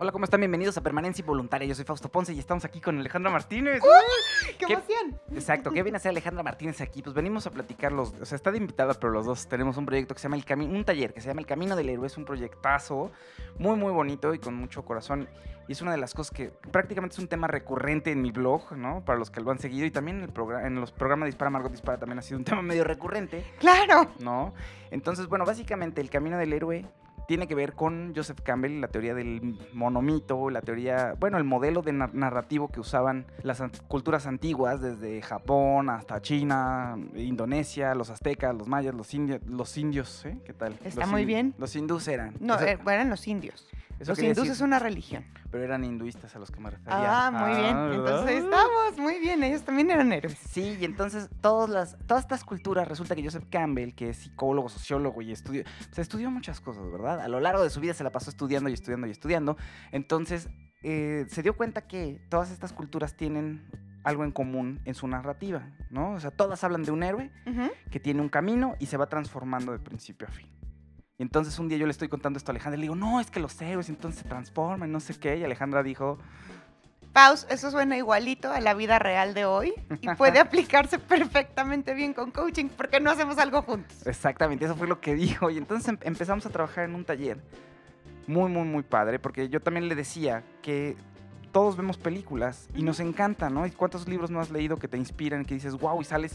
Hola, ¿cómo están? Bienvenidos a Permanencia Involuntaria. Yo soy Fausto Ponce y estamos aquí con Alejandra Martínez. ¡Qué emoción! Exacto, ¿qué viene a hacer Alejandra Martínez aquí? Pues venimos a platicar o sea, está de invitada, pero los dos tenemos un proyecto que se llama un taller que se llama El Camino del Héroe. Es un proyectazo muy, muy bonito y con mucho corazón. Y es una de las cosas que prácticamente es un tema recurrente en mi blog, ¿no? Para los que lo han seguido. Y también en los programas Dispara, Margot Dispara también ha sido un tema medio recurrente, ¡Claro! ¿no? Entonces, bueno, básicamente El Camino del Héroe tiene que ver con Joseph Campbell, la teoría del monomito, la teoría, bueno, el modelo de narrativo que usaban las culturas antiguas, desde Japón hasta China, Indonesia, los aztecas, los mayas, los indios, ¿eh? ¿Qué tal? Está muy bien. Los hindús eran. No, eran los indios. Los hindús es una religión. Pero eran hinduistas a los que me refería. Ah, muy bien. ¿verdad? Entonces estamos muy bien. Ellos también eran héroes. Sí, y entonces todas estas culturas, resulta que Joseph Campbell, que es psicólogo, sociólogo y estudió muchas cosas, ¿verdad? A lo largo de su vida se la pasó estudiando y estudiando y estudiando. Entonces se dio cuenta que todas estas culturas tienen algo en común en su narrativa, ¿no? O sea, todas hablan de un héroe que tiene un camino y se va transformando de principio a fin. Y entonces un día yo le estoy contando esto a Alejandra y le digo, no, es que los héroes entonces se transforman, no sé qué. Y Alejandra dijo, Paus, eso suena igualito a la vida real de hoy y puede aplicarse perfectamente bien con coaching. ¿Por qué no hacemos algo juntos? exactamente, eso fue lo que dijo. Y entonces empezamos a trabajar en un taller muy, muy, muy padre, porque yo también le decía que todos vemos películas y nos encanta, ¿no? ¿Y cuántos libros no has leído que te inspiran, que dices, wow, y sales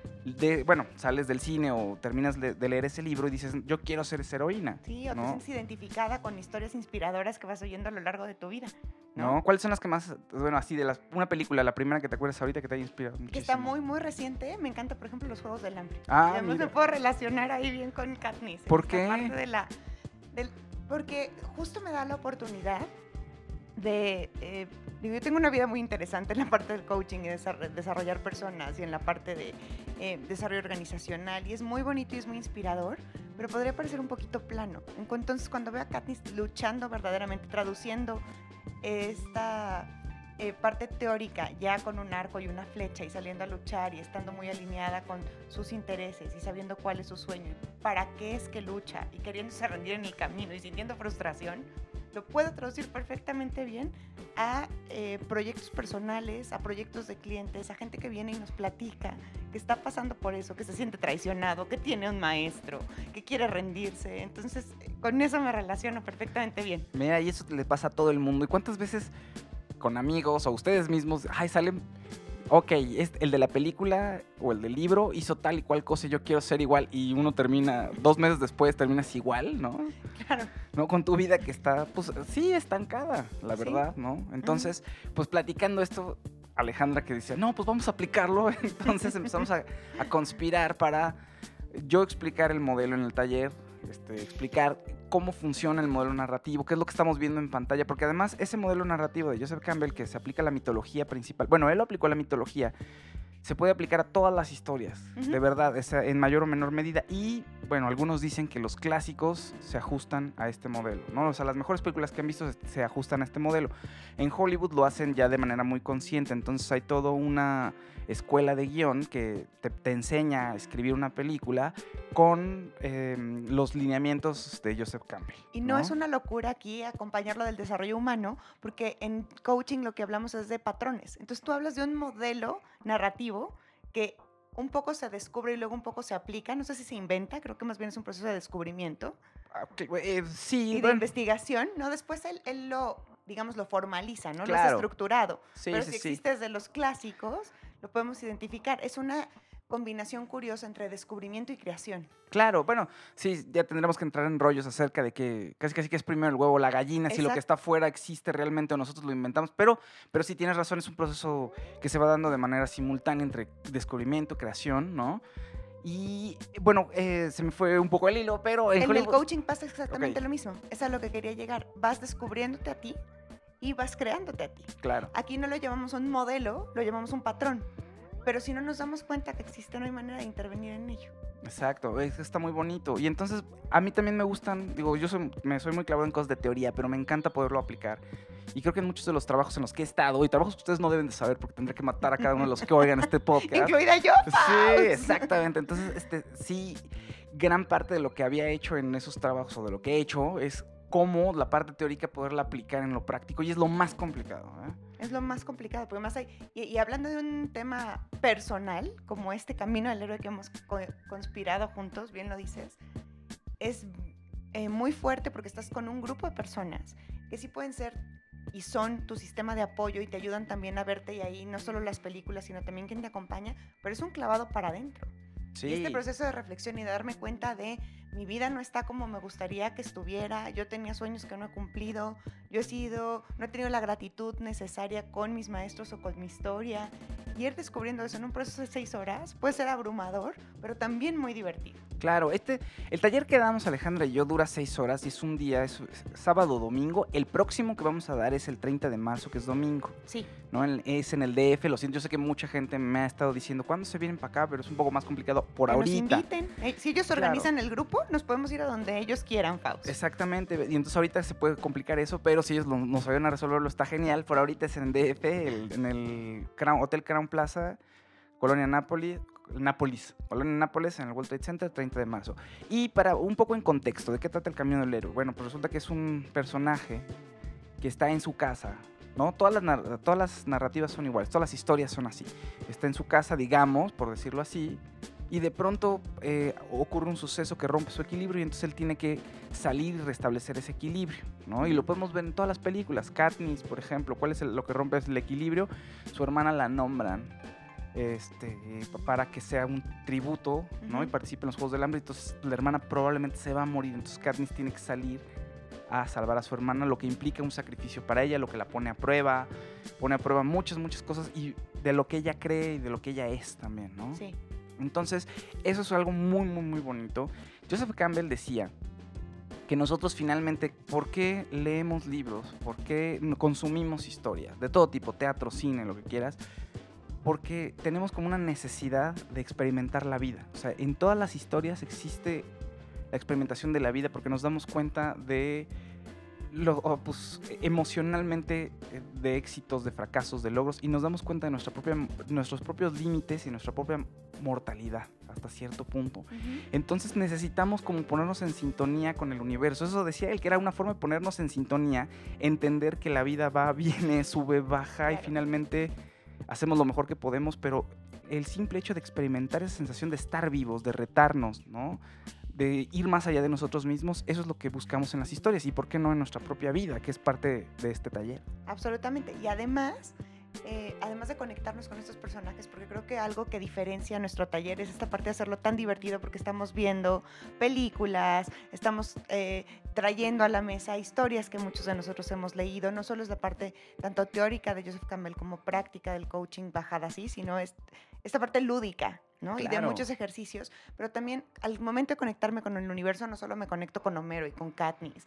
del cine o terminas de leer ese libro y dices, yo quiero ser esa heroína? Sí, o te ¿no? sientes identificada con historias inspiradoras que vas oyendo a lo largo de tu vida, ¿no? ¿No? ¿Cuáles son las que más, bueno, así de una película, la primera que te acuerdas ahorita que te haya inspirado muchísimo? Que está muy, muy reciente. Me encanta, por ejemplo, los Juegos del Hambre. Ah, y además mira. me puedo relacionar ahí bien con Katniss. ¿Por Esta qué? parte porque justo me da la oportunidad de... yo tengo una vida muy interesante en la parte del coaching y desarrollar personas y en la parte de desarrollo organizacional, y es muy bonito y es muy inspirador, pero podría parecer un poquito plano. Entonces, cuando veo a Katniss luchando verdaderamente, traduciendo esta parte teórica ya con un arco y una flecha y saliendo a luchar y estando muy alineada con sus intereses y sabiendo cuál es su sueño y para qué es que lucha y queriéndose rendir en el camino y sintiendo frustración, lo puedo traducir perfectamente bien a proyectos personales, a proyectos de clientes, a gente que viene y nos platica, que está pasando por eso, que se siente traicionado, que tiene un maestro, que quiere rendirse. Entonces, con eso me relaciono perfectamente bien. Mira, y eso le pasa a todo el mundo. ¿Y cuántas veces con amigos o ustedes mismos, salen, ok, el de la película o el del libro hizo tal y cual cosa, yo quiero ser igual, y uno termina, 2 meses después terminas igual, ¿no? Claro. ¿No? Con tu vida que está, pues sí, estancada, la verdad, ¿no? Entonces, pues platicando esto, Alejandra que dice, no, pues vamos a aplicarlo. Entonces empezamos a conspirar para yo explicar el modelo en el taller, explicar cómo funciona el modelo narrativo, qué es lo que estamos viendo en pantalla, porque además ese modelo narrativo de Joseph Campbell, que se aplica a la mitología principal, bueno, él lo aplicó a la mitología, se puede aplicar a todas las historias, de verdad, en mayor o menor medida. Y, bueno, algunos dicen que los clásicos se ajustan a este modelo, ¿no? O sea, las mejores películas que han visto se ajustan a este modelo. En Hollywood lo hacen ya de manera muy consciente, entonces hay toda una escuela de guión que te enseña a escribir una película con los lineamientos de Joseph Campbell. Y no es una locura aquí acompañarlo del desarrollo humano, porque en coaching lo que hablamos es de patrones. Entonces tú hablas de un modelo narrativo que un poco se descubre y luego un poco se aplica. No sé si se inventa, creo que más bien es un proceso de descubrimiento Sí, y de investigación, ¿no? Después él lo, digamos, lo formaliza, ¿no? Claro. Lo hace estructurado. Sí, pero sí, si sí. existe desde los clásicos, lo podemos identificar. Es una combinación curiosa entre descubrimiento y creación. Claro, bueno, sí, ya tendremos que entrar en rollos acerca de que casi que es primero el huevo o la gallina, si lo que está afuera existe realmente o nosotros lo inventamos, pero sí tienes razón, es un proceso que se va dando de manera simultánea entre descubrimiento, creación, ¿no? Y bueno, se me fue un poco el hilo, pero En el coaching pasa exactamente lo mismo. Es a lo que quería llegar. Vas descubriéndote a ti y vas creándote a ti. Claro. Aquí no lo llamamos un modelo, lo llamamos un patrón. Pero si no nos damos cuenta que existe, no hay manera de intervenir en ello. Exacto, eso está muy bonito. Y entonces a mí también me gustan, digo, yo soy muy clavado en cosas de teoría, pero me encanta poderlo aplicar. Y creo que en muchos de los trabajos en los que he estado, y trabajos que ustedes no deben de saber porque tendré que matar a cada uno de los que oigan este podcast. Incluida yo. Sí, exactamente. Entonces, sí, gran parte de lo que había hecho en esos trabajos o de lo que he hecho es cómo la parte teórica poderla aplicar en lo práctico, y es lo más complicado, ¿eh? Es lo más complicado, porque más hay, y hablando de un tema personal, como este camino del héroe que hemos conspirado juntos, bien lo dices, es muy fuerte porque estás con un grupo de personas que sí pueden ser y son tu sistema de apoyo y te ayudan también a verte, y ahí no solo las películas, sino también quien te acompaña, pero es un clavado para adentro. Sí. Y este proceso de reflexión y de darme cuenta de mi vida no está como me gustaría que estuviera, yo tenía sueños que no he cumplido, no he tenido la gratitud necesaria con mis maestros o con mi historia, y ir descubriendo eso en un proceso de 6 horas puede ser abrumador, pero también muy divertido. Claro, el taller que damos Alejandra y yo dura 6 horas y es un día, es sábado, domingo. El próximo que vamos a dar es el 30 de marzo, que es domingo. Sí. ¿No? Es en el DF, lo siento, yo sé que mucha gente me ha estado diciendo, ¿cuándo se vienen para acá? Pero es un poco más complicado por Que ahorita. Nos inviten. Si ellos organizan el grupo, nos podemos ir a donde ellos quieran, Faust. Exactamente, y entonces ahorita se puede complicar eso, pero si ellos nos ayudan a resolverlo, está genial. Por ahorita es en DF, en el Hotel Crown Plaza, Colonia Nápoles, en el World Trade Center, 30 de marzo. Y para un poco en contexto, ¿de qué trata el Camino del Héroe? Bueno, pues resulta que es un personaje que está en su casa, ¿no? Todas las narrativas son iguales, todas las historias son así. Está en su casa, digamos, por decirlo así, y de pronto ocurre un suceso que rompe su equilibrio y entonces él tiene que salir y restablecer ese equilibrio, ¿no? Y lo podemos ver en todas las películas. Katniss, por ejemplo, ¿cuál es lo que rompe el equilibrio? Su hermana la nombran para que sea un tributo, ¿no? Y participe en los Juegos del Hambre. Entonces la hermana probablemente se va a morir, entonces Katniss tiene que salir a salvar a su hermana, lo que implica un sacrificio para ella, lo que la pone a prueba muchas cosas, y de lo que ella cree y de lo que ella es también, ¿no? Sí. Entonces eso es algo muy, muy, muy bonito. Joseph Campbell decía que nosotros finalmente, ¿por qué leemos libros? ¿Por qué consumimos historias? De todo tipo, teatro, cine, lo que quieras. Porque tenemos como una necesidad de experimentar la vida. O sea, en todas las historias existe la experimentación de la vida porque nos damos cuenta de emocionalmente de éxitos, de fracasos, de logros, y nos damos cuenta de nuestros propios límites y nuestra propia mortalidad hasta cierto punto. Entonces necesitamos como ponernos en sintonía con el universo. Eso decía él, que era una forma de ponernos en sintonía, entender que la vida va, viene, sube, baja, y finalmente hacemos lo mejor que podemos, pero el simple hecho de experimentar esa sensación de estar vivos, de retarnos, ¿no? De ir más allá de nosotros mismos, eso es lo que buscamos en las historias, y por qué no en nuestra propia vida, que es parte de este taller. Absolutamente, y además de conectarnos con estos personajes, porque creo que algo que diferencia nuestro taller es esta parte de hacerlo tan divertido, porque estamos viendo películas, estamos trayendo a la mesa historias que muchos de nosotros hemos leído. No solo es la parte tanto teórica de Joseph Campbell como práctica del coaching bajada así, sino esta parte lúdica, ¿no? Claro. Y de muchos ejercicios, pero también al momento de conectarme con el universo, no solo me conecto con Homero y con Katniss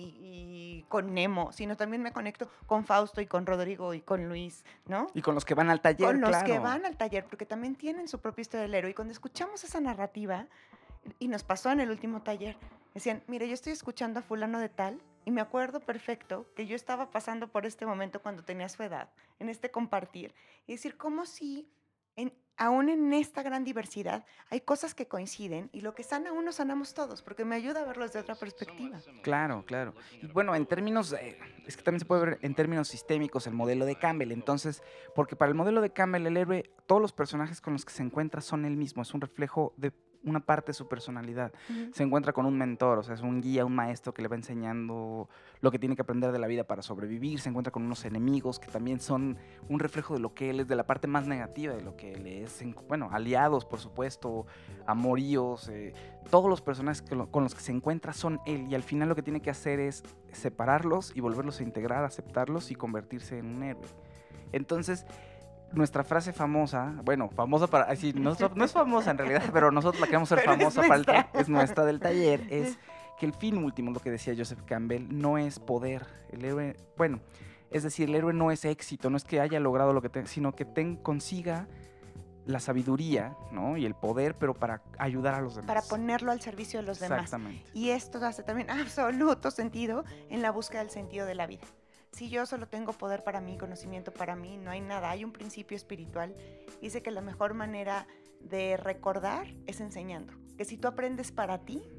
y con Nemo, sino también me conecto con Fausto y con Rodrigo y con Luis, ¿no? Y con los que van al taller, con los claro. que van al taller, porque también tienen su propia historia del héroe. Y cuando escuchamos esa narrativa, y nos pasó en el último taller, decían, mire, yo estoy escuchando a fulano de tal, y me acuerdo perfecto que yo estaba pasando por este momento cuando tenía su edad, en este compartir. Y decir, como si aún en esta gran diversidad hay cosas que coinciden, y lo que sana uno sanamos todos, porque me ayuda a verlo desde otra perspectiva. Claro. Y bueno, en términos, es que también se puede ver en términos sistémicos el modelo de Campbell. Entonces, porque para el modelo de Campbell, el héroe, todos los personajes con los que se encuentra son él mismo, es un reflejo de una parte de su personalidad. Se encuentra con un mentor, o sea, es un guía, un maestro que le va enseñando lo que tiene que aprender de la vida para sobrevivir. Se encuentra con unos enemigos que también son un reflejo de lo que él es, de la parte más negativa de lo que él es. Bueno, aliados, por supuesto, amoríos, todos los personajes con los que se encuentra son él, y al final lo que tiene que hacer es separarlos y volverlos a integrar, aceptarlos y convertirse en un héroe. Entonces, nuestra frase famosa, bueno, famosa para, así, no es famosa en realidad, pero nosotros la queremos ser famosa para el taller, es nuestra del taller, es que el fin último, lo que decía Joseph Campbell, no es poder. El héroe, bueno, es decir, el héroe no es éxito, no es que haya logrado lo que sino que consiga la sabiduría, ¿no? Y el poder, pero para ayudar a los demás. Para ponerlo al servicio de los demás. Exactamente. Y esto hace también absoluto sentido en la búsqueda del sentido de la vida. Si yo solo tengo poder para mí, conocimiento para mí, no hay nada. Hay un principio espiritual. Dice que la mejor manera de recordar es enseñando. Que si tú aprendes para ti,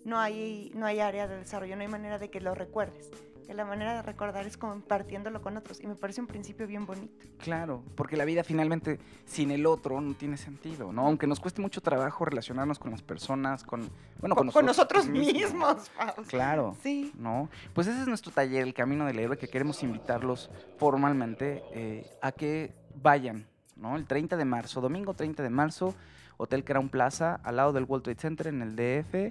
no hay área de desarrollo, no hay manera de que lo recuerdes. Que la manera de recordar es compartiéndolo con otros. Y me parece un principio bien bonito. Claro, porque la vida finalmente sin el otro no tiene sentido, ¿no? Aunque nos cueste mucho trabajo relacionarnos con las personas, con nosotros mismos. Claro, sí. ¿no? Pues ese es nuestro taller, El Camino del Héroe, que queremos invitarlos formalmente a que vayan, ¿no? El 30 de marzo, domingo 30 de marzo, Hotel Crown Plaza, al lado del World Trade Center en el DF.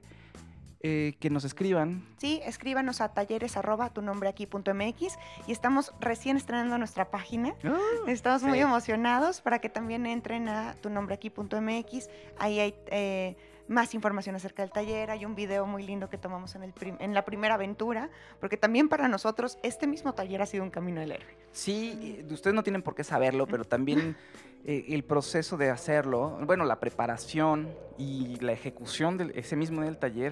Que nos escriban. Sí, escríbanos a talleres@tunombreaqui.mx y estamos recién estrenando nuestra página. Estamos muy emocionados para que también entren a tunombreaqui.mx. Ahí hay más información acerca del taller. Hay un video muy lindo que tomamos en la primera aventura, porque también para nosotros este mismo taller ha sido un camino del héroe. Sí, ustedes no tienen por qué saberlo, pero también el proceso de hacerlo, bueno, la preparación y la ejecución de ese mismo del taller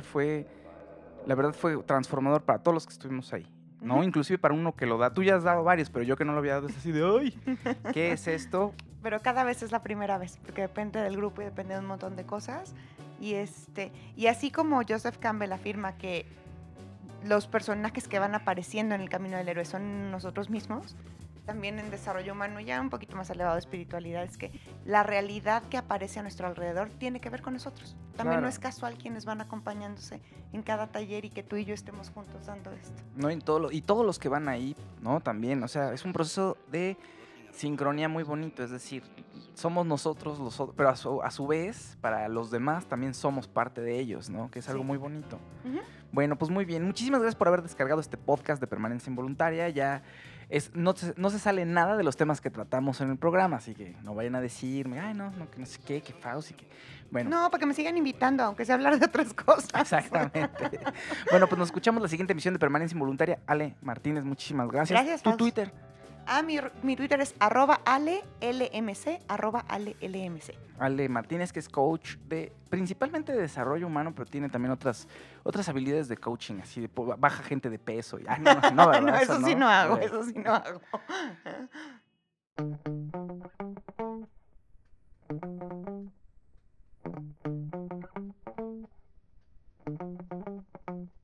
la verdad fue transformador para todos los que estuvimos ahí, ¿no? Inclusive para uno que lo da. Tú ya has dado varios, pero yo que no lo había dado es así de, ¡ay! ¿Qué es esto? Pero cada vez es la primera vez, porque depende del grupo y depende de un montón de cosas. Y así como Joseph Campbell afirma que los personajes que van apareciendo en el camino del héroe son nosotros mismos, también en desarrollo humano, ya un poquito más elevado de espiritualidad, es que la realidad que aparece a nuestro alrededor tiene que ver con nosotros. También no es casual quienes van acompañándose en cada taller y que tú y yo estemos juntos dando esto. No, y todos los que van ahí, ¿no? También, o sea, es un proceso de sincronía muy bonito, es decir, somos nosotros, pero a su vez, para los demás también somos parte de ellos, ¿no? Que es algo muy bonito. Bueno, pues muy bien. Muchísimas gracias por haber descargado este podcast de Permanencia Involuntaria. Ya no se sale nada de los temas que tratamos en el programa, así que no vayan a decirme, ay, no, que no sé qué, que Fauci, que... Bueno. No, para que me sigan invitando, aunque sea hablar de otras cosas. Exactamente. Bueno, pues nos escuchamos la siguiente emisión de Permanencia Involuntaria. Ale Martínez, muchísimas gracias. Gracias, ¿Tu Fauci? Twitter? Mi Twitter es @alelmc. Ale Martínez, que es coach principalmente de desarrollo humano, pero tiene también otras habilidades de coaching, así de baja gente de peso. Y, no, ¿verdad? No, eso sí no hago, eso sí no hago.